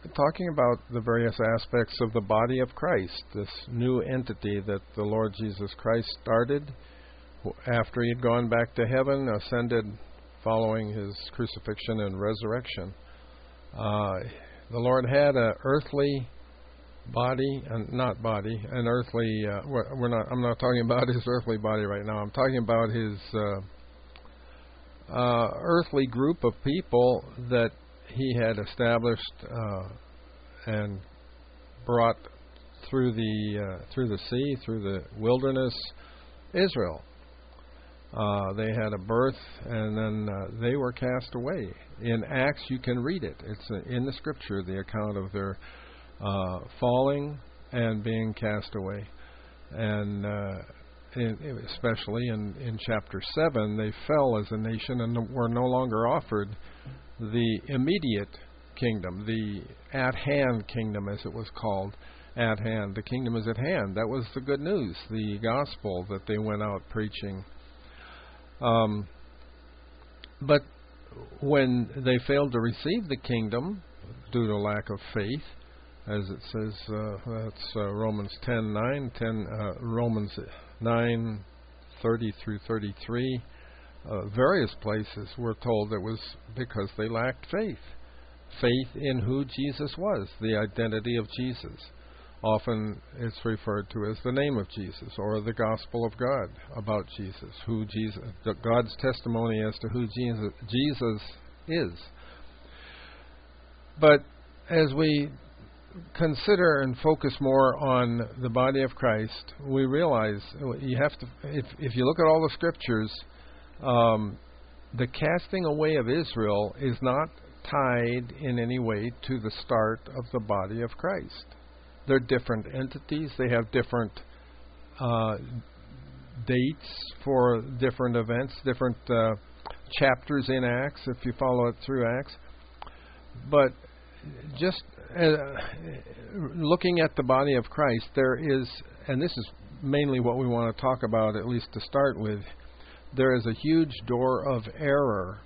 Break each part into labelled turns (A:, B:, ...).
A: talking about the various aspects of the body of Christ, this new entity that the Lord Jesus Christ started after he had gone back to heaven, ascended following his crucifixion and resurrection. The Lord had an earthly body, an earthly. I'm not talking about his earthly body right now. I'm talking about his earthly group of people that he had established and brought through the sea, through the wilderness, Israel. They had a birth, and then they were cast away. In Acts, you can read it. It's in the Scripture, the account of their falling and being cast away. And especially in chapter 7, they fell as a nation and were no longer offered the immediate kingdom, the at-hand kingdom, as it was called. At hand. The kingdom is at hand. That was the good news, the gospel that they went out preaching. But when they failed to receive the kingdom due to lack of faith, as it says, that's Romans 10:9, Romans 9:30 through 33, various places we're told it was because they lacked faith. Faith in who Jesus was, the identity of Jesus. Often it's referred to as the name of Jesus or the gospel of God about Jesus, God's testimony as to who Jesus is. But as we consider and focus more on the body of Christ, we realize you have to, if you look at all the scriptures, the casting away of Israel is not tied in any way to the start of the body of Christ. They're different entities. They have different dates for different events, different chapters in Acts, if you follow it through Acts. But just looking at the body of Christ, there is, and this is mainly what we want to talk about, at least to start with, there is a huge door of error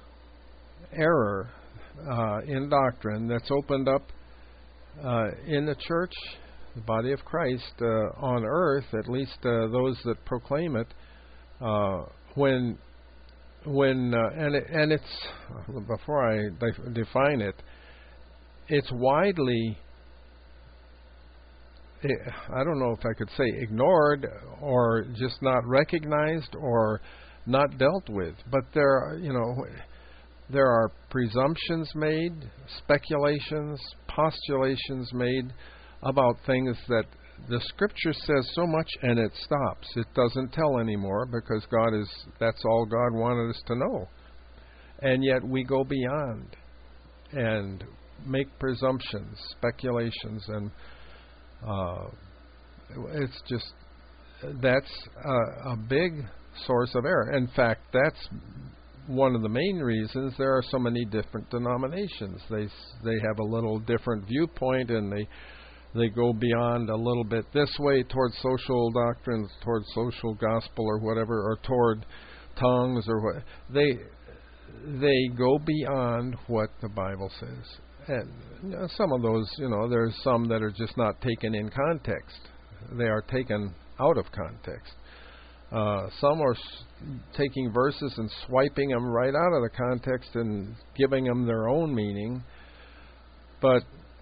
A: in doctrine that's opened up in the church, the body of Christ, on earth, at least those that proclaim it, when it's, before I define it, it's widely, I don't know if I could say ignored or just not recognized or not dealt with, but there are presumptions made, speculations, postulations made about things that the Scripture says so much and it stops. It doesn't tell anymore because that's all God wanted us to know. And yet we go beyond and make presumptions, speculations, and it's just, that's a big source of error. In fact, that's one of the main reasons there are so many different denominations. They have a little different viewpoint, and they go beyond a little bit this way towards social doctrines, towards social gospel or whatever, or toward tongues or what. They go beyond what the Bible says. And some of those, there's some that are just not taken in context. They are taken out of context. Some are taking verses and swiping them right out of the context and giving them their own meaning. But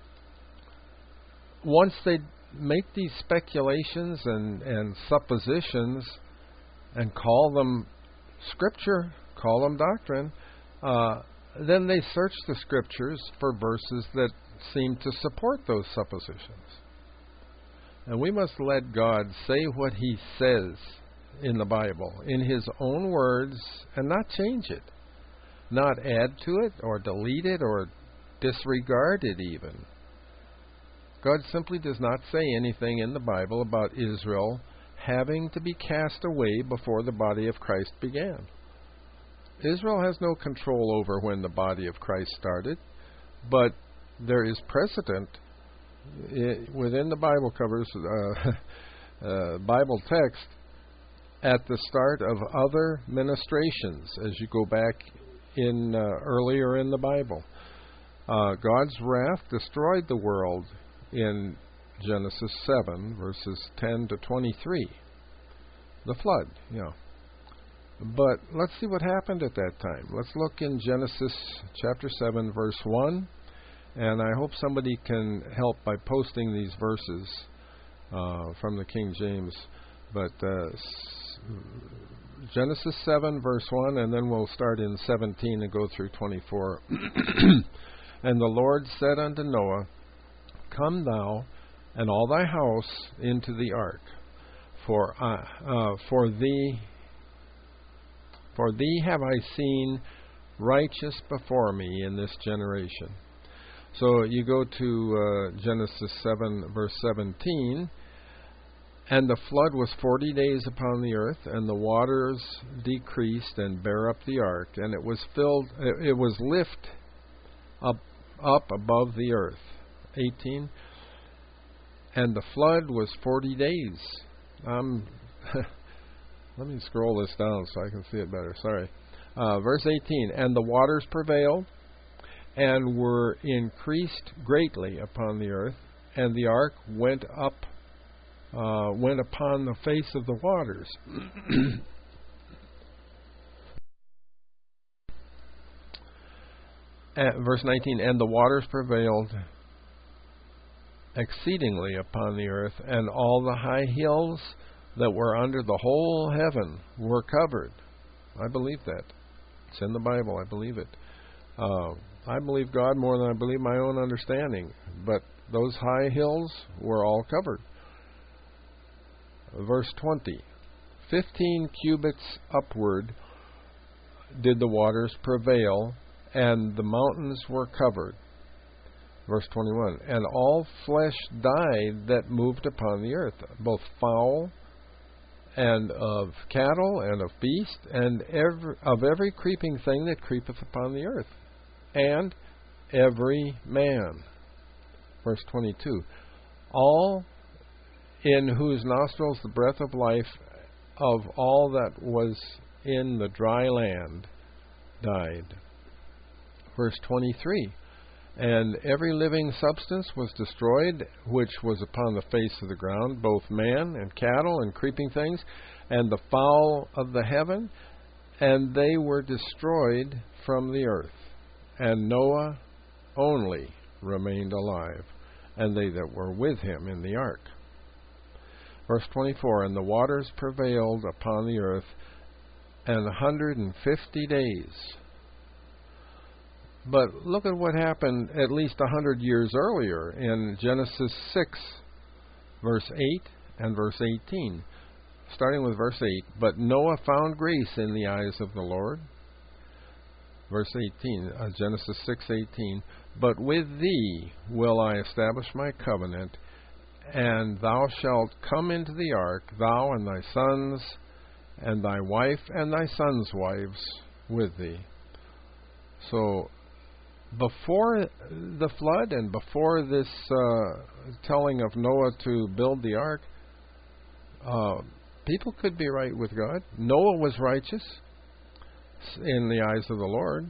A: once they make these speculations and suppositions and call them Scripture, call them doctrine, then they search the Scriptures for verses that seem to support those suppositions. And we must let God say what He says in the Bible, in His own words, and not change it, not add to it or delete it or disregard it even. God simply does not say anything in the Bible about Israel having to be cast away before the body of Christ began. Israel has no control over when the body of Christ started, but there is precedent within the Bible covers, Bible text, at the start of other ministrations as you go back in earlier in the Bible. God's wrath destroyed the world in Genesis 7, verses 10 to 23. The flood, But let's see what happened at that time. Let's look in Genesis chapter 7, verse 1. And I hope somebody can help by posting these verses from the King James. But Genesis 7, verse 1, and then we'll start in 17 and go through 24. And the Lord said unto Noah, Come thou and all thy house into the ark, for thee have I seen righteous before me in this generation. So you go to Genesis 7, verse 17, and the flood was 40 days upon the earth, and the waters decreased and bare up the ark, and it was filled. It was lift up above the earth. 18. And the flood was 40 days. Let me scroll this down so I can see it better. Sorry. Verse 18. And the waters prevailed, and were increased greatly upon the earth, and the ark went upon the face of the waters. Verse 19, and the waters prevailed exceedingly upon the earth, and all the high hills that were under the whole heaven were covered. I believe that. It's in the Bible. I believe it. I believe God more than I believe my own understanding. But those high hills were all covered. Verse 20. 15 cubits upward did the waters prevail, and the mountains were covered. Verse 21. And all flesh died that moved upon the earth, both fowl and of cattle and of beast, and of every creeping thing that creepeth upon the earth, and every man. Verse 22. All in whose nostrils the breath of life of all that was in the dry land died. Verse 23. And every living substance was destroyed, which was upon the face of the ground, both man and cattle and creeping things, and the fowl of the heaven, and they were destroyed from the earth. And Noah only remained alive, and they that were with him in the ark. Verse 24, and the waters prevailed upon the earth 150 days. But look at what happened at least 100 years earlier in Genesis 6, verse 8 and verse 18. Starting with verse 8, but Noah found grace in the eyes of the Lord. Verse 18, Genesis 6:18. But with thee will I establish my covenant, and thou shalt come into the ark, thou and thy sons, and thy wife and thy sons' wives with thee. So, before the flood and before this telling of Noah to build the ark, people could be right with God. Noah was righteous in the eyes of the Lord.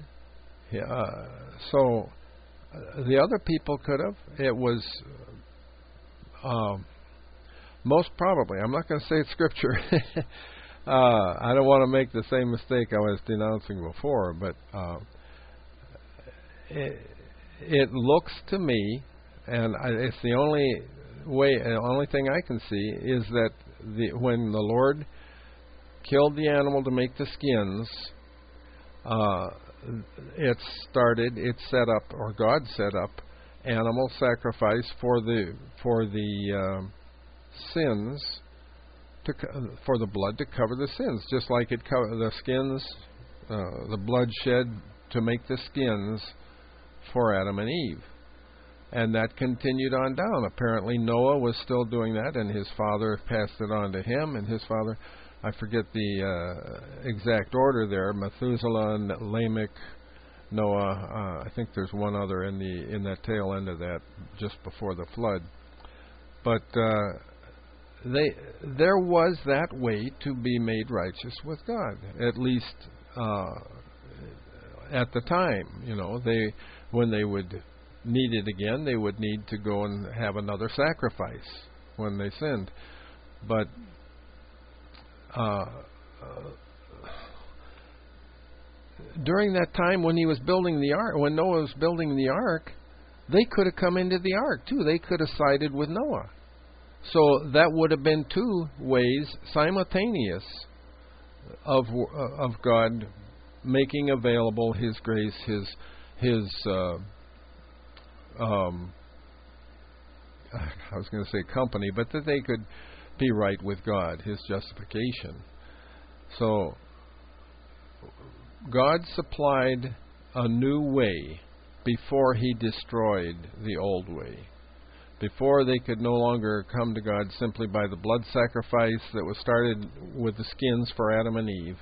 A: So the other people could have. It was most probably, I'm not going to say it's Scripture. I don't want to make the same mistake I was denouncing before, but it looks to me, and it's the only thing I can see, is that when the Lord killed the animal to make the skins, it set up, or God set up, animal sacrifice for the sins, for the blood to cover the sins, just like it covered the skins, the blood shed to make the skins for Adam and Eve. And that continued on down. Apparently Noah was still doing that, and his father passed it on to him, and his father, I forget the exact order there, Methuselah, Lamech, Noah, I think there's one other in that tail end of that, just before the flood. But there was that way to be made righteous with God, at least at the time. When they would needed again, they would need to go and have another sacrifice when they sinned. But during that time when he was building the ark, when Noah was building the ark, they could have come into the ark too. They could have sided with Noah. So that would have been two ways simultaneous of God making available His grace, His I was going to say company, but that they could be right with God, His justification. So God supplied a new way before He destroyed the old way. Before they could no longer come to God simply by the blood sacrifice that was started with the skins for Adam and Eve.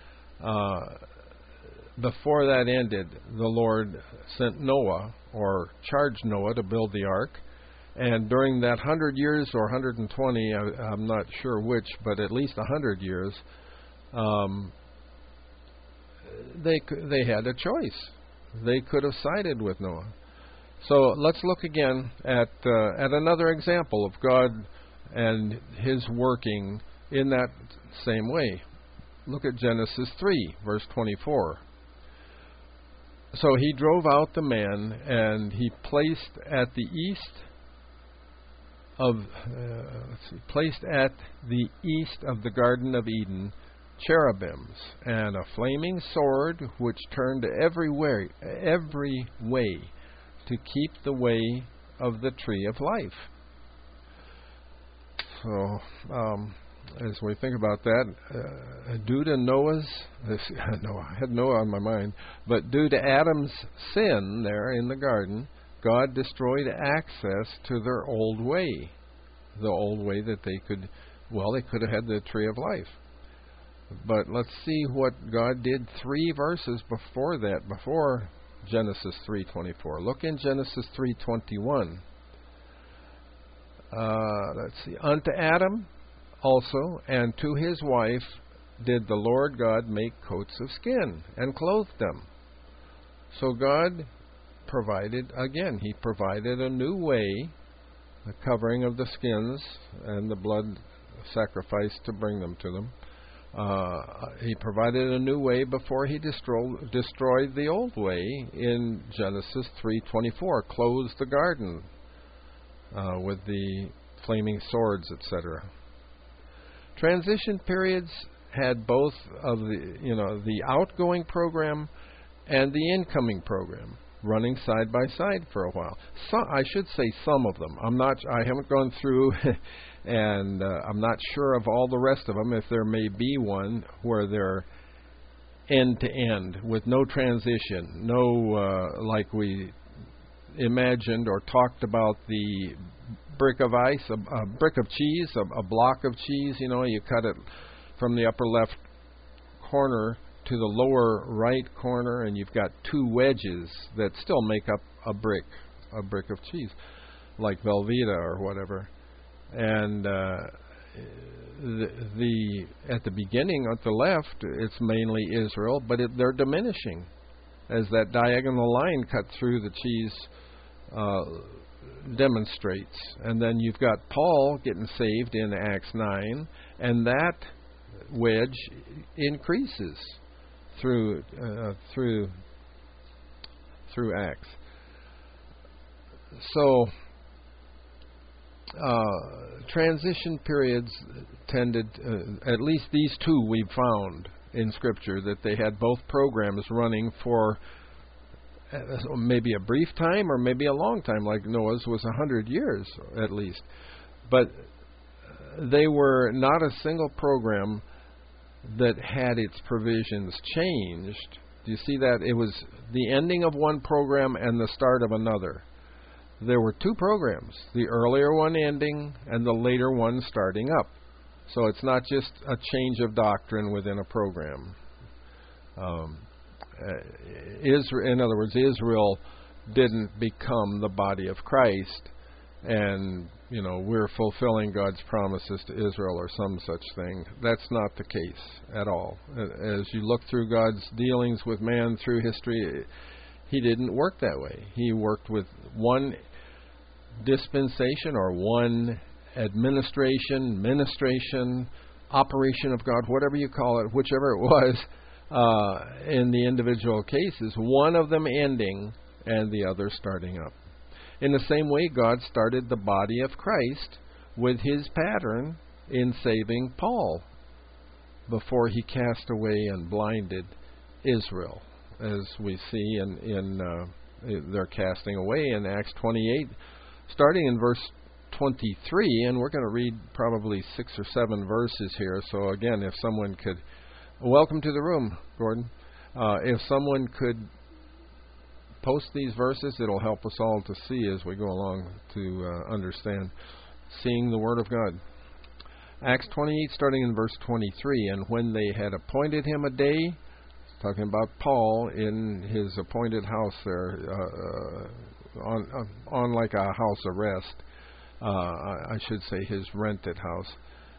A: Before that ended, the Lord sent Noah, or charged Noah to build the ark. And during that 100 years, or 120, I'm not sure which, but at least 100 years, they had a choice. They could have sided with Noah. So let's look again at another example of God and His working in that same way. Look at Genesis 3, verse 24. So He drove out the man, and He placed at the east of the Garden of Eden cherubims and a flaming sword which turned every way to keep the way of the tree of life. So, as we think about that, due to I had Noah on my mind, but due to Adam's sin there in the garden, God destroyed access to their old way, the old way that they could have had the tree of life. But let's see what God did 3 verses before that, before Genesis 3:24. Look in Genesis 3:21. Let's see. Unto Adam also and to his wife did the Lord God make coats of skin and clothed them. So God provided, again, He provided a new way, the covering of the skins and the blood sacrifice to bring them to them. He provided a new way before He destroyed the old way in Genesis 3:24, closed the garden with the flaming swords, etc. Transition periods had both of the outgoing program and the incoming program running side by side for a while. I should say some of them. I haven't gone through and I'm not sure of all the rest of them, if there may be one where they're end to end with no transition, like we imagined or talked about the brick of ice, a brick of cheese, a block of cheese. You cut it from the upper left corner to the lower right corner, and you've got 2 wedges that still make up a brick of cheese, like Velveeta or whatever. And at the beginning, at the left, it's mainly Israel, but they're diminishing as that diagonal line cut through the cheese demonstrates. And then you've got Paul getting saved in Acts 9, and that wedge increases through Acts. So transition periods tended, at least these 2 we've found in Scripture, that they had both programs running for maybe a brief time or maybe a long time, like Noah's was 100 years at least. But they were not a single program that had its provisions changed. Do you see that? It was the ending of one program and the start of another. There were 2 programs, the earlier one ending and the later one starting up. So it's not just a change of doctrine within a program. In other words, Israel didn't become the body of Christ, and we're fulfilling God's promises to Israel or some such thing. That's not the case at all. As you look through God's dealings with man through history, He didn't work that way. He worked with one dispensation or one ministration, operation of God, whatever you call it, whichever it was, in the individual cases, one of them ending and the other starting up. In the same way, God started the body of Christ with His pattern in saving Paul before He cast away and blinded Israel, as we see in their casting away in Acts 28, starting in verse 23, and we're going to read probably 6 or 7 verses here. So again, if someone could, welcome to the room, Gordon. If someone could post these verses, it'll help us all to see as we go along to understand, seeing the Word of God. Acts 28, starting in verse 23, and when they had appointed him a day, talking about Paul in his appointed house there, on like a house arrest, I should say his rented house.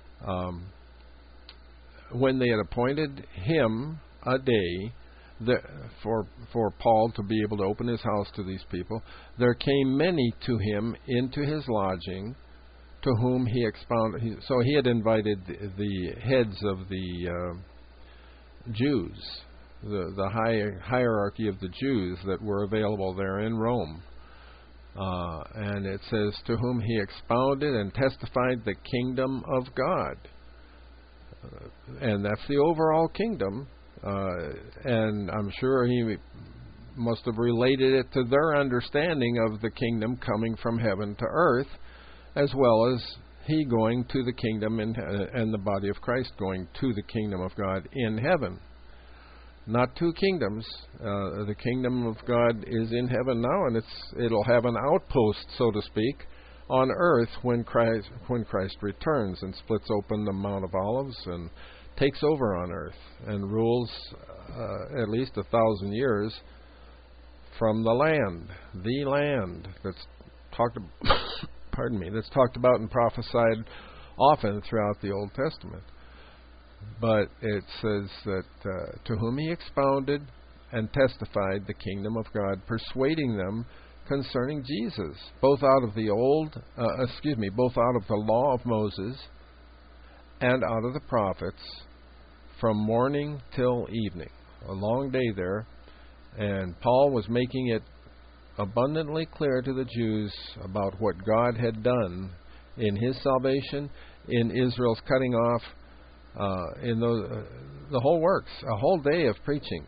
A: When they had appointed him a day for Paul to be able to open his house to these people, there came many to him into his lodging, to whom he expounded. So he had invited the heads of the Jews, the hierarchy of the Jews that were available there in Rome. And it says, to whom he expounded and testified the kingdom of God. And that's the overall kingdom. And I'm sure he must have related it to their understanding of the kingdom coming from heaven to earth, as well as he going to the kingdom and the body of Christ going to the kingdom of God in heaven. Not two kingdoms. The kingdom of God is in heaven now, and it'll have an outpost, so to speak, on earth when Christ returns and splits open the Mount of Olives and takes over on earth and rules at least 1,000 years from the land that's talked that's talked about and prophesied often throughout the Old Testament. But it says that to whom he expounded and testified the kingdom of God, persuading them concerning Jesus, both out of the both out of the law of Moses and out of the prophets, from morning till evening. A long day there, and Paul was making it abundantly clear to the Jews about what God had done in His salvation, in Israel's cutting off, in the whole works, a whole day of preaching.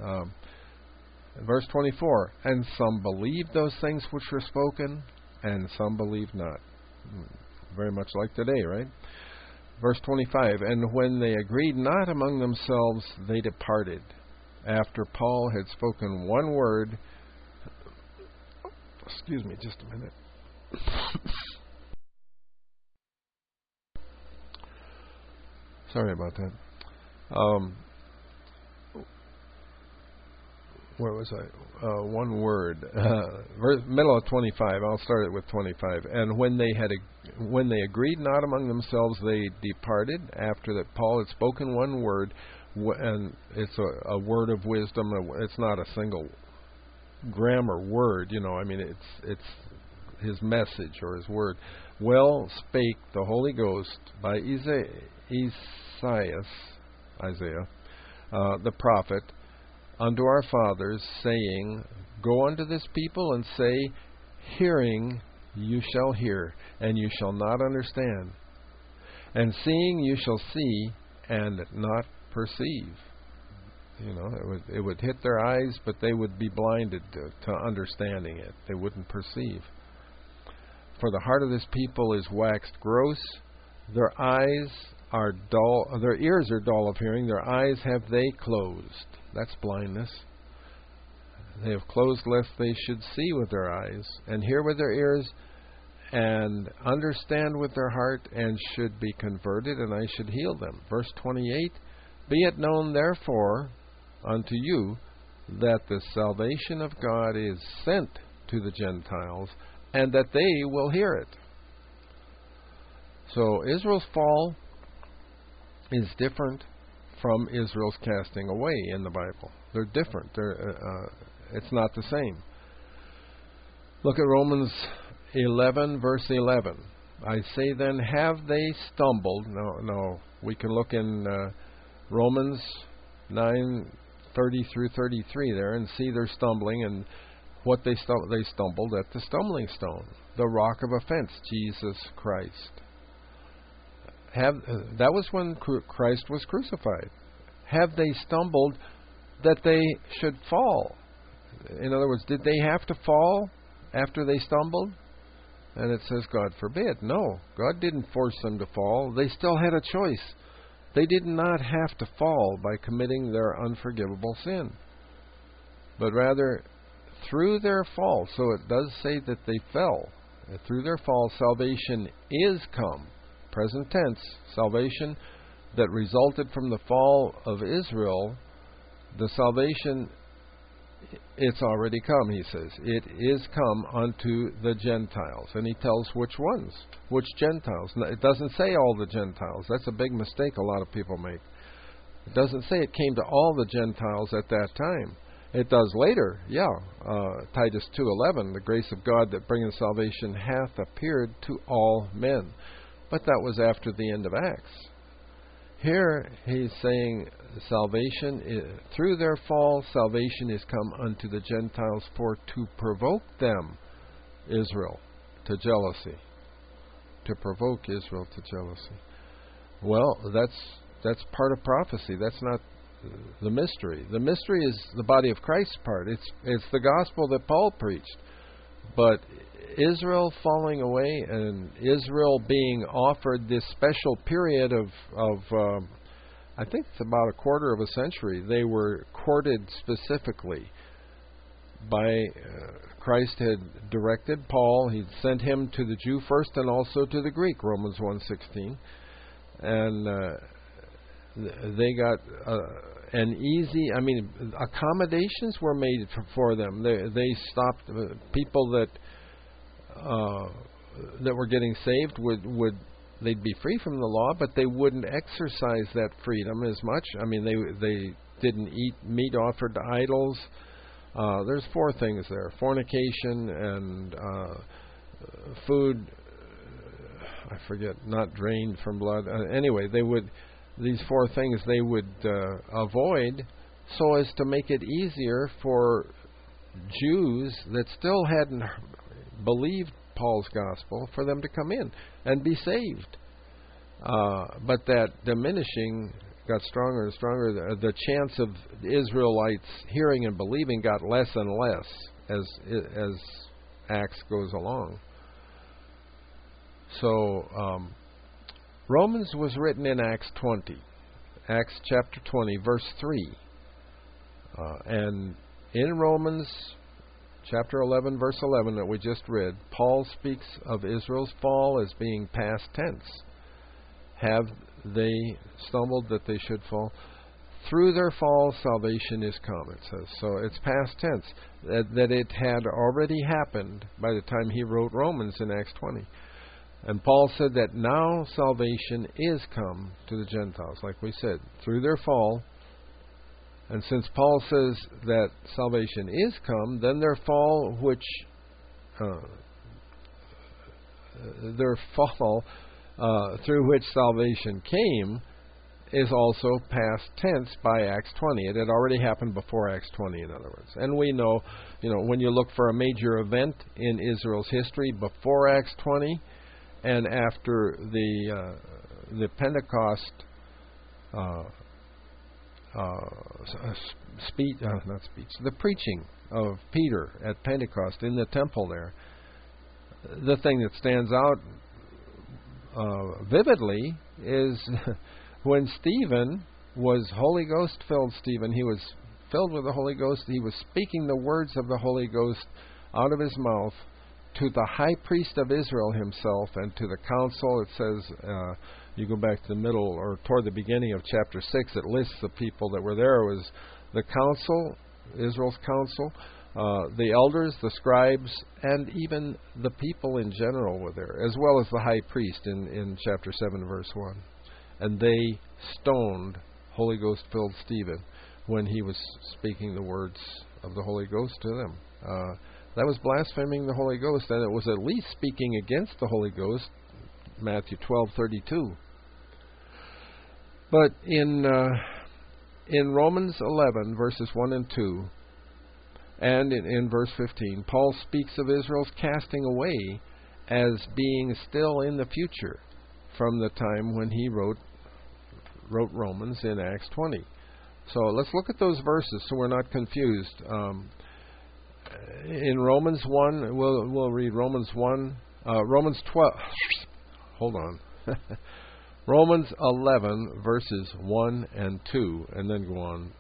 A: Verse 24, and some believed those things which were spoken, and some believed not. Very much like today, right? Verse 25, and when they agreed not among themselves, they departed, after Paul had spoken one word. Excuse me just a minute. Sorry about that. Where was I? One word. Middle of 25. I'll start it with 25. And when they agreed not among themselves, they departed, after that Paul had spoken one word, and it's a word of wisdom. It's not a single grammar word, I mean, it's his message or his word. Well spake the Holy Ghost by Isaiah, the prophet, unto our fathers, saying, go unto this people and say, hearing you shall hear, and you shall not understand, and seeing you shall see, and not perceive. It would hit their eyes, but they would be blinded to understanding it. They wouldn't perceive. For the heart of this people is waxed gross. Their eyes are dull. Their ears are dull of hearing. Their eyes have they closed. That's blindness. They have closed lest they should see with their eyes, and hear with their ears, and understand with their heart, and should be converted, and I should heal them. Verse 28, be it known therefore unto you that the salvation of God is sent to the Gentiles, and that they will hear it. So Israel's fall is different from Israel's casting away in the Bible. They're different. It's not the same. Look at Romans 11, verse 11. I say then, have they stumbled? No. We can look in Romans 9:30 through 33 there and see they're stumbling, and what they stumbled at the stumbling stone, the rock of offense, Jesus Christ. That was when Christ was crucified. Have they stumbled that they should fall? In other words, did they have to fall after they stumbled? And it says, God forbid. No, God didn't force them to fall. They still had a choice. They did not have to fall by committing their unforgivable sin, but rather through their fall. So it does say that they fell. Through their fall, salvation is come. Present tense, salvation that resulted from the fall of Israel, the salvation, it's already come, he says. It is come unto the Gentiles. And he tells which ones, which Gentiles. It doesn't say all the Gentiles. That's a big mistake a lot of people make. It doesn't say it came to all the Gentiles at that time. It does later, Titus 2:11, the grace of God that bringeth salvation hath appeared to all men. But that was after the end of Acts. Here he's saying salvation, through their fall, salvation is come unto the Gentiles for to provoke them, Israel, to jealousy. To provoke Israel to jealousy. Well, that's part of prophecy. That's not the mystery. The mystery is the body of Christ's part. It's the gospel that Paul preached. But Israel falling away and Israel being offered this special period of I think it's about a quarter of a century. They were courted specifically by Christ had directed Paul. He'd sent him to the Jew first and also to the Greek, Romans 1:16. And they got an easy, accommodations were made for them. They stopped people that were getting saved would they'd be free from the law, but they wouldn't exercise that freedom as much. They didn't eat meat offered to idols. There's 4 things there: fornication and food. I forget, not drained from blood. Anyway, these 4 things they would avoid, so as to make it easier for Jews that still hadn't believed Paul's gospel for them to come in and be saved. But that diminishing got stronger and stronger. The chance of Israelites hearing and believing got less and less as Acts goes along. So Romans was written in Acts 20. Acts chapter 20, verse 3. And in Romans chapter 11, verse 11 that we just read, Paul speaks of Israel's fall as being past tense. Have they stumbled that they should fall? Through their fall, salvation is come, it says. So it's past tense. That it had already happened by the time he wrote Romans in Acts 20. And Paul said that now salvation is come to the Gentiles, like we said, through their fall. And since Paul says that salvation is come, then their fall, through which salvation came, is also past tense by Acts 20. It had already happened before Acts 20, in other words. And we know, when you look for a major event in Israel's history before Acts 20 and after the Pentecost the preaching of Peter at Pentecost in the temple there, the thing that stands out vividly is when Stephen was Holy Ghost filled. Stephen, he was filled with the Holy Ghost. He was speaking the words of the Holy Ghost out of his mouth to the high priest of Israel himself and to the council. It says, you go back to the middle or toward the beginning of chapter 6, it lists the people that were there. It was the council, Israel's council, the elders, the scribes, and even the people in general were there, as well as the high priest in chapter 7, verse 1. And they stoned Holy Ghost-filled Stephen when he was speaking the words of the Holy Ghost to them. That was blaspheming the Holy Ghost, and it was at least speaking against the Holy Ghost, Matthew 12:32. But in Romans 11, verses 1 and 2, and in verse 15, Paul speaks of Israel's casting away as being still in the future from the time when he wrote Romans in Acts 20. So let's look at those verses so we're not confused. In Romans 1, we'll read Romans 1, Romans 12. Hold on. Romans 11, verses 1 and 2, and then go on.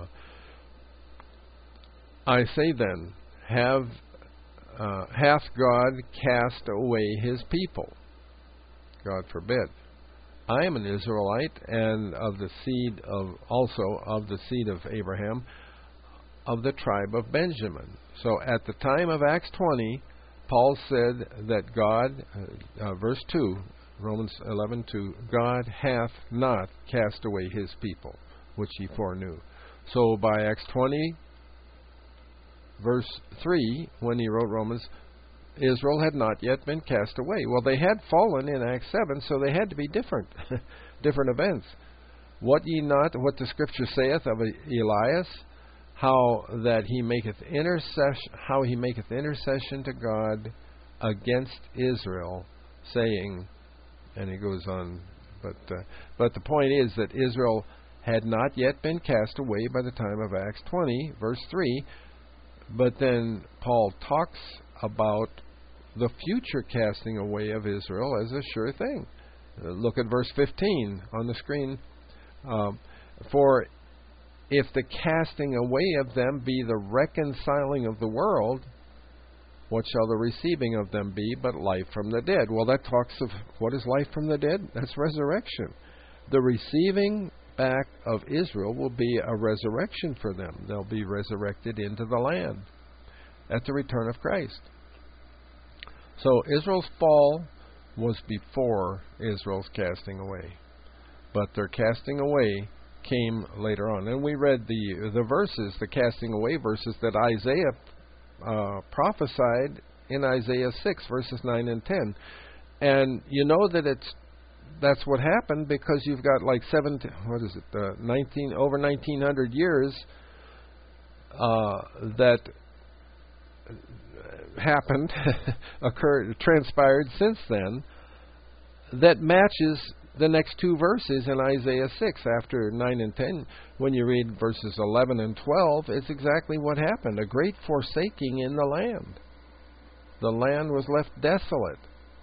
A: I say then, hath God cast away his people? God forbid. I am an Israelite, and of the seed of Abraham, of the tribe of Benjamin. So at the time of Acts 20, Paul said that God, verse 2, Romans 11:2, God hath not cast away his people, which he foreknew. So by Acts 20, verse 3, when he wrote Romans, Israel had not yet been cast away. Well, they had fallen in Acts 7, so they had to be different, different events. What the Scripture saith of Elias, how he maketh intercession to God against Israel, saying, and he goes on, but the point is that Israel had not yet been cast away by the time of Acts 20, verse 3, but then Paul talks about the future casting away of Israel as a sure thing. Look at verse 15 on the screen. For if the casting away of them be the reconciling of the world, what shall the receiving of them be but life from the dead? Well, that talks of what is life from the dead? That's resurrection. The receiving back of Israel will be a resurrection for them. They'll be resurrected into the land at the return of Christ. So Israel's fall was before Israel's casting away. But their casting away came later on. And we read the verses, the casting away verses that Isaiah prophesied in Isaiah 6, verses 9 and 10. And you know that that's what happened because you've got like over 1900 years that happened, transpired since then, that matches the next two verses in Isaiah 6 after 9 and 10. When you read verses 11 and 12, it's exactly what happened. A great forsaking in the land. The land was left desolate.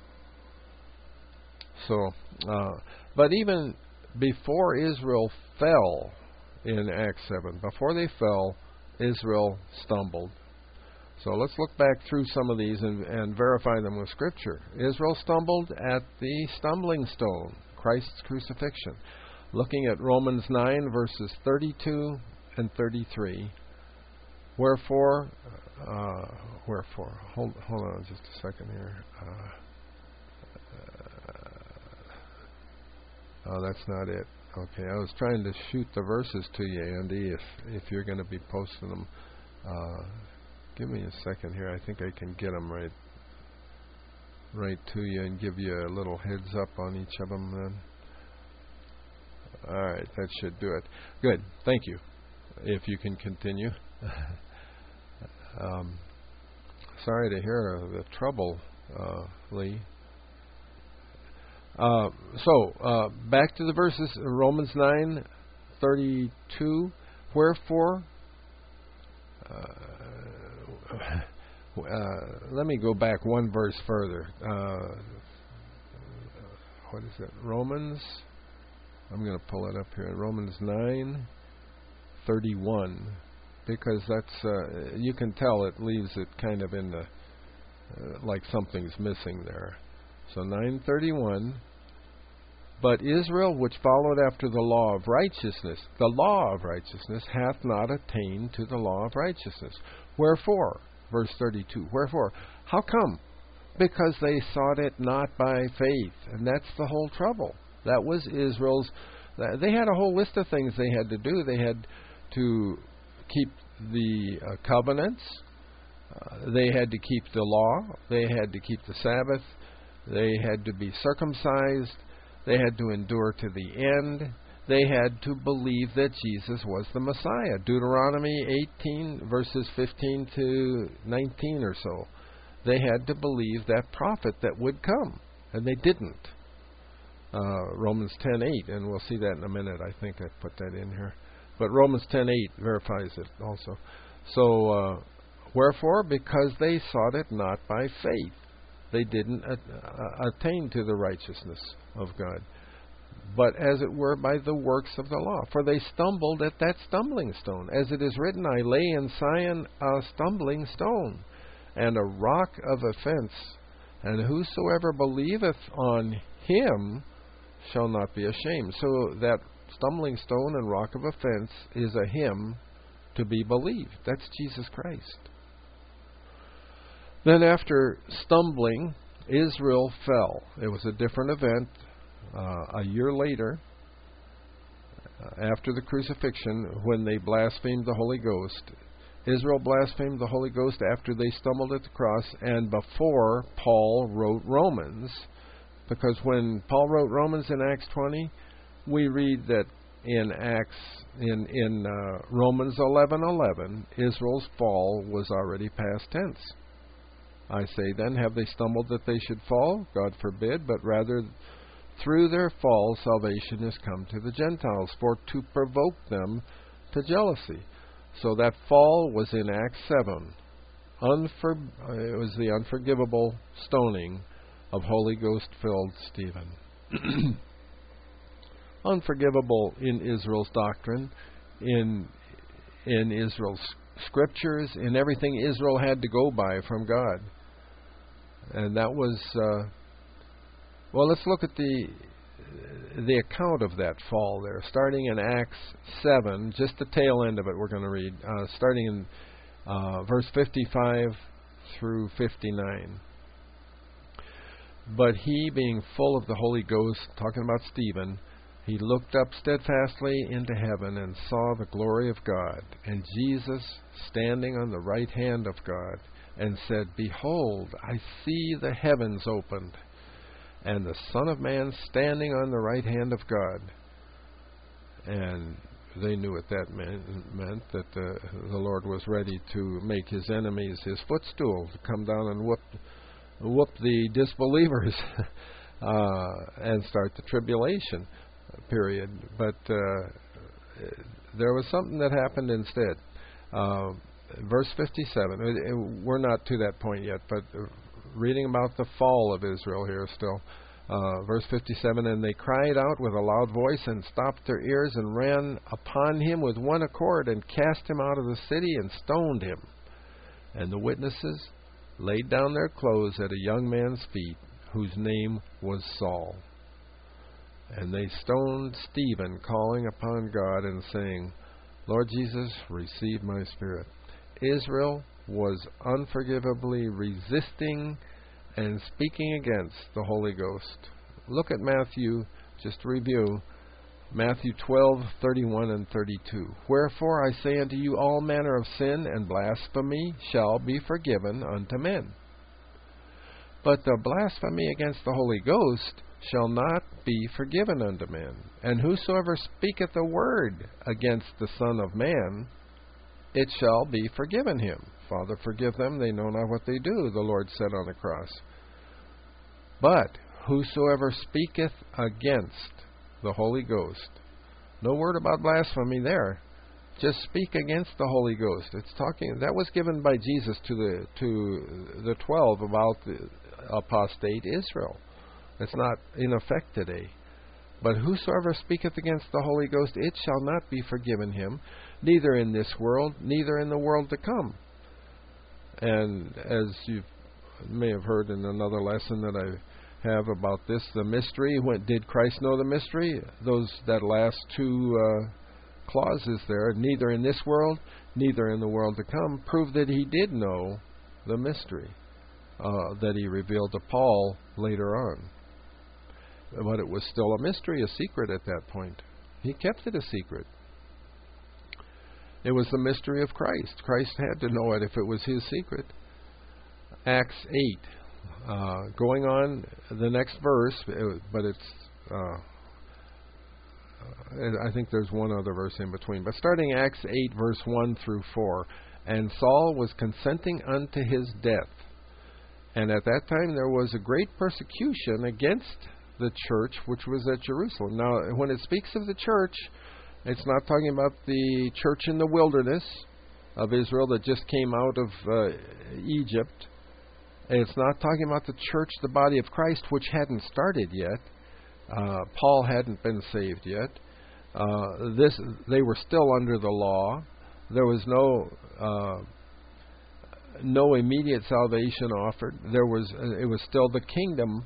A: So, but even before Israel fell in Acts 7, before they fell, Israel stumbled. So let's look back through some of these and verify them with Scripture. Israel stumbled at the stumbling stone, Christ's crucifixion. Looking at Romans 9, verses 32 and 33. Wherefore, hold on just a second here. That's not it. Okay, I was trying to shoot the verses to you, Andy, if you're going to be posting them. Give me a second here. I think I can get them right to you and give you a little heads up on each of them then. All right, that should do it. Good. Thank you. If you can continue. Sorry to hear the trouble, Lee. Back to the verses, Romans 9:32. Wherefore, let me go back one verse further. What is it? Romans. I'm going to pull it up here. Romans 9:31, because that's you can tell it leaves it kind of in the like something's missing there. So 9:31. But Israel, which followed after the law of righteousness, hath not attained to the law of righteousness. Wherefore? Verse 32. Wherefore? How come? Because they sought it not by faith. And that's the whole trouble. That was Israel's. They had a whole list of things they had to do. They had to keep covenants. They had to keep the law. They had to keep the Sabbath. They had to be circumcised. They had to endure to the end. They had to believe that Jesus was the Messiah. Deuteronomy 18, verses 15 to 19 or so. They had to believe that prophet that would come, and they didn't. Romans 10:8, and we'll see that in a minute. I think I put that in here. But Romans 10:8 verifies it also. So, wherefore? Because they sought it not by faith. They didn't attain to the righteousness of God, but as it were by the works of the law. For they stumbled at that stumbling stone. As it is written, I lay in Zion a stumbling stone, and a rock of offense, and whosoever believeth on him shall not be ashamed. So that stumbling stone and rock of offense is a him to be believed. That's Jesus Christ. Then after stumbling, Israel fell. It was a different event. A year later, after the crucifixion, when they blasphemed the Holy Ghost, Israel blasphemed the Holy Ghost after they stumbled at the cross and before Paul wrote Romans. Because when Paul wrote Romans in Acts 20, we read that in Romans 11:11, Israel's fall was already past tense. I say then, have they stumbled that they should fall? God forbid, but rather through their fall salvation is come to the Gentiles, for to provoke them to jealousy. So that fall was in Acts 7. It was the unforgivable stoning of Holy Ghost-filled Stephen. Unforgivable in Israel's doctrine, in Israel's scriptures, in everything Israel had to go by from God. And that was, let's look at the account of that fall there, starting in Acts 7, just the tail end of it we're going to read, starting in verse 55 through 59. But he, being full of the Holy Ghost, talking about Stephen, he looked up steadfastly into heaven and saw the glory of God, and Jesus standing on the right hand of God, and said, Behold, I see the heavens opened, and the Son of Man standing on the right hand of God. And they knew what that meant that the Lord was ready to make his enemies his footstool, to come down and whoop the disbelievers and start the tribulation period. But there was something that happened instead. Verse 57, we're not to that point yet, but reading about the fall of Israel here still. Verse 57, and they cried out with a loud voice and stopped their ears and ran upon him with one accord and cast him out of the city and stoned him. And the witnesses laid down their clothes at a young man's feet, whose name was Saul. And they stoned Stephen, calling upon God and saying, Lord Jesus, receive my spirit. Israel was unforgivably resisting and speaking against the Holy Ghost. Look at Matthew, just to review, Matthew 12:31 and 32. Wherefore I say unto you, all manner of sin and blasphemy shall be forgiven unto men. But the blasphemy against the Holy Ghost shall not be forgiven unto men. And whosoever speaketh a word against the Son of Man, it shall be forgiven him. Father, forgive them, they know not what they do, the Lord said on the cross. But whosoever speaketh against the Holy Ghost, no word about blasphemy there, just speak against the Holy Ghost. It's talking, that was given by Jesus to the 12 about the apostate Israel. It's not in effect today. But whosoever speaketh against the Holy Ghost, it shall not be forgiven him, neither in this world, neither in the world to come. And as you may have heard in another lesson that I have about this, the mystery, did Christ know the mystery? That last two clauses there, neither in this world, neither in the world to come, prove that he did know the mystery that he revealed to Paul later on. But it was still a mystery, a secret at that point. He kept it a secret. It was the mystery of Christ. Christ had to know it if it was his secret. Acts 8. Going on the next verse, but it's... I think there's one other verse in between. But starting Acts 8, verse 1 through 4. And Saul was consenting unto his death. And at that time there was a great persecution against the church which was at Jerusalem. Now, when it speaks of the church, it's not talking about the church in the wilderness of Israel that just came out of Egypt. It's not talking about the church, the body of Christ, which hadn't started yet. Paul hadn't been saved yet. They were still under the law. There was no immediate salvation offered. It was still the kingdom.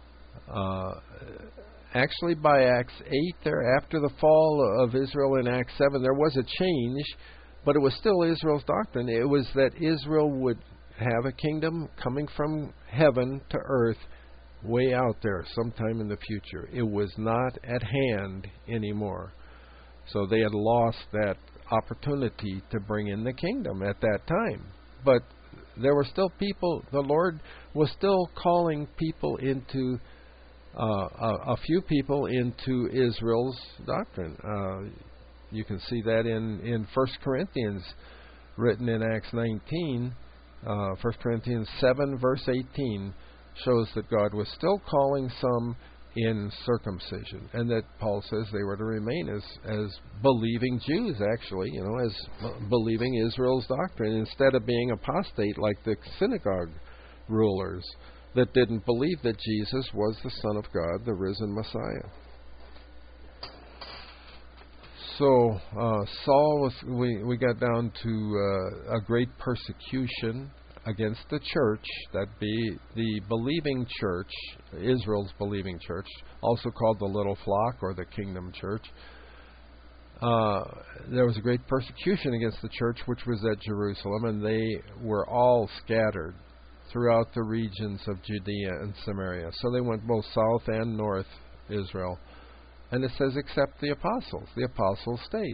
A: Actually, by Acts 8, there after the fall of Israel in Acts 7, there was a change, but it was still Israel's doctrine. It was that Israel would have a kingdom coming from heaven to earth, way out there, sometime in the future. It was not at hand anymore. So they had lost that opportunity to bring in the kingdom at that time. But there were still people, the Lord was still calling people into, a few people into Israel's doctrine. You can see that in 1 Corinthians, written in Acts 19. 1 Corinthians 7, verse 18, shows that God was still calling some in circumcision, and that Paul says they were to remain as believing Jews, actually, as believing Israel's doctrine, instead of being apostate like the synagogue rulers that didn't believe that Jesus was the Son of God, the risen Messiah. So Saul was. We got down to a great persecution against the church, that be the believing church, Israel's believing church, also called the little flock or the kingdom church. There was a great persecution against the church which was at Jerusalem, and they were all scattered throughout the regions of Judea and Samaria. So they went both south and north Israel. And it says, except the apostles. The apostles stayed.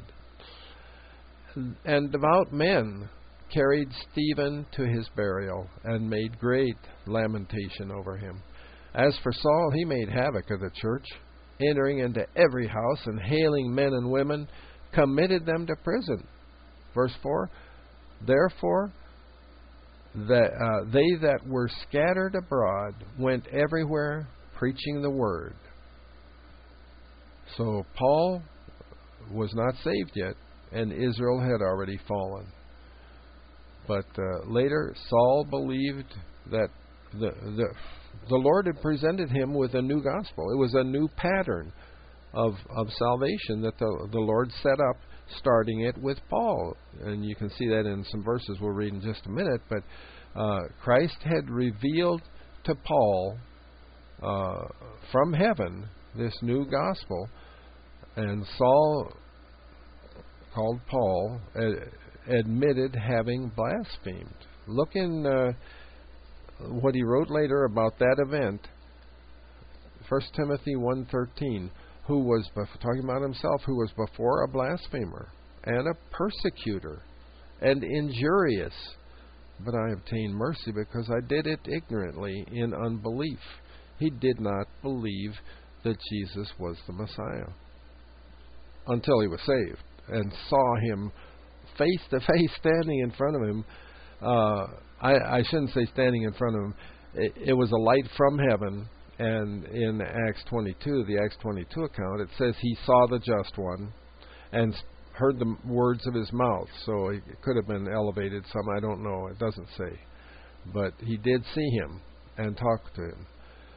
A: And devout men carried Stephen to his burial and made great lamentation over him. As for Saul, he made havoc of the church, entering into every house and hailing men and women, committed them to prison. Verse 4, therefore, they that were scattered abroad went everywhere preaching the word. So Paul was not saved yet, and Israel had already fallen. But later, Saul believed that the Lord had presented him with a new gospel. It was a new pattern of salvation that the Lord set up, starting it with Paul. And you can see that in some verses we'll read in just a minute. But Christ had revealed to Paul from heaven this new gospel. And Saul, called Paul, admitted having blasphemed. Look in what he wrote later about that event. 1 Timothy 1:13, who was, talking about himself, who was before a blasphemer and a persecutor and injurious. But I obtained mercy because I did it ignorantly in unbelief. He did not believe that Jesus was the Messiah until he was saved and saw him face to face standing in front of him. I shouldn't say standing in front of him. It was a light from heaven, and in Acts 22, the Acts 22 account, it says he saw the just one and heard the words of his mouth. So it could have been elevated some, I don't know, it doesn't say. But he did see him and talk to him.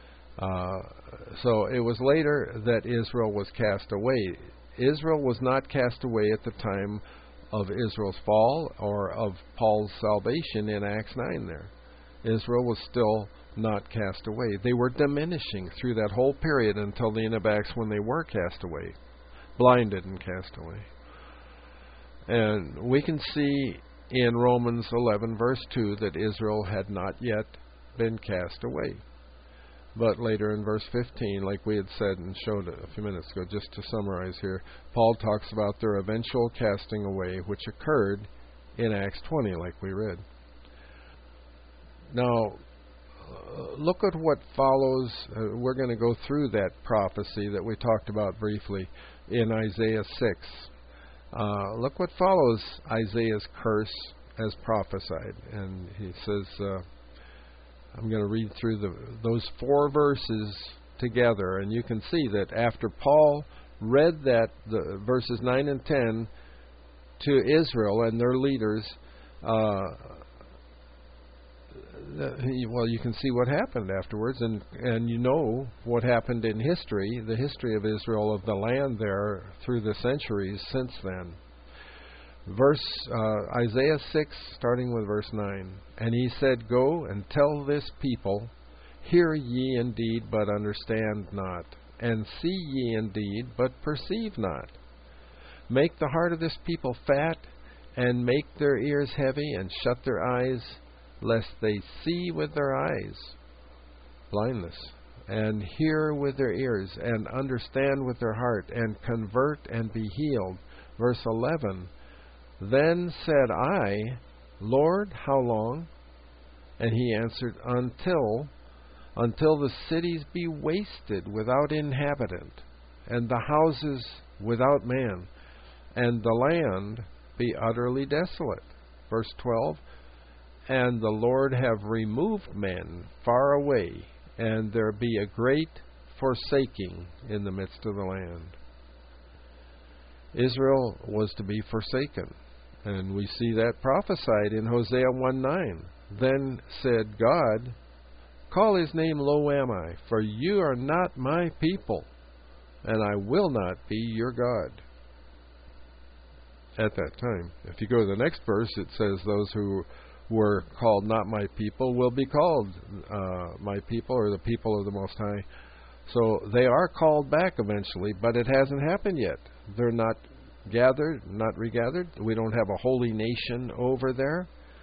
A: So it was later that Israel was cast away. Israel was not cast away at the time of Israel's fall or of Paul's salvation in Acts 9 there. Israel was still not cast away. They were diminishing through that whole period until the end of Acts when they were cast away, blinded and cast away. And we can see in Romans 11 verse 2 that Israel had not yet been cast away. But later in verse 15, like we had said and showed a few minutes ago, just to summarize here, Paul talks about their eventual casting away, which occurred in Acts 20, like we read. Now, look at what follows. We're going to go through that prophecy that we talked about briefly in Isaiah 6. Look what follows Isaiah's curse as prophesied. And he says, I'm going to read through those 4 verses together, and you can see that after Paul read the verses 9 and 10 to Israel and their leaders, you can see what happened afterwards, and you know what happened in history, the history of Israel, of the land there through the centuries since then. Isaiah 6, starting with verse 9. And he said, Go and tell this people, Hear ye indeed, but understand not, and see ye indeed, but perceive not. Make the heart of this people fat, and make their ears heavy, and shut their eyes, lest they see with their eyes, blindness, and hear with their ears, and understand with their heart, and convert and be healed. Verse 11, Then said I, Lord, how long? And he answered, Until the cities be wasted without inhabitant, and the houses without man, and the land be utterly desolate. Verse 12, And the Lord have removed men far away, and there be a great forsaking in the midst of the land. Israel was to be forsaken, and we see that prophesied in Hosea 1:9. Then said God, Call his name Lo-Ammi, for you are not my people, and I will not be your God. At that time. If you go to the next verse, it says those who were called not my people will be called my people, or the people of the Most High. So they are called back eventually, but it hasn't happened yet. They're not gathered, not regathered. We don't have a holy nation over there.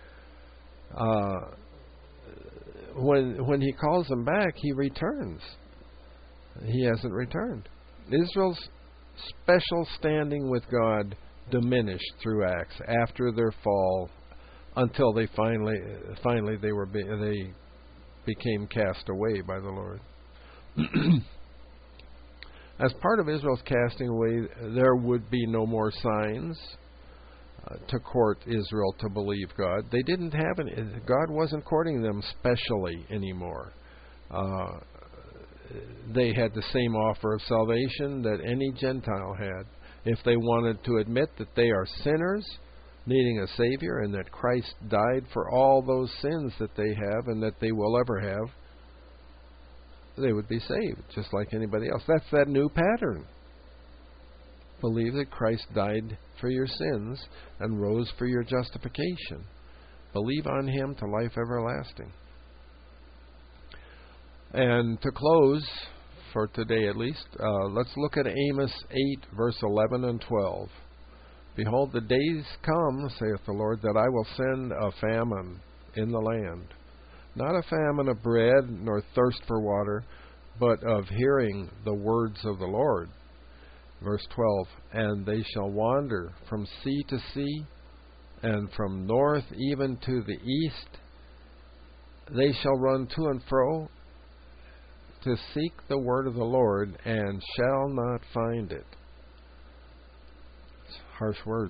A: When he calls them back, he returns. He hasn't returned. Israel's special standing with God diminished through Acts after their fall, until they finally they became cast away by the Lord. As part of Israel's casting away, there would be no more signs to court Israel to believe God. They didn't have any. God wasn't courting them specially anymore. They had the same offer of salvation that any Gentile had. If they wanted to admit that they are sinners, needing a Savior, and that Christ died for all those sins that they have and that they will ever have, they would be saved, just like anybody else. That's that new pattern. Believe that Christ died for your sins and rose for your justification. Believe on Him to life everlasting. And to close, for today at least, let's look at Amos 8, verse 11 and 12. Behold, the days come, saith the Lord, that I will send a famine in the land. Not a famine of bread, nor thirst for water, but of hearing the words of the Lord. Verse 12, And they shall wander from sea to sea, and from north even to the east. They shall run to and fro to seek the word of the Lord, and shall not find it. It's harsh words.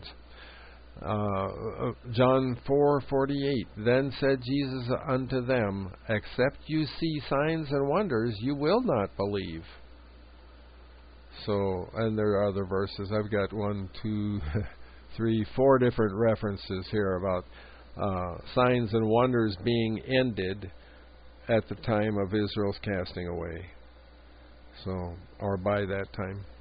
A: John 4:48. Then said Jesus unto them, Except you see signs and wonders, you will not believe. So, and there are other verses. I've got 1, 2, 3, 4 different references here about signs and wonders being ended at the time of Israel's casting away. So, or by that time.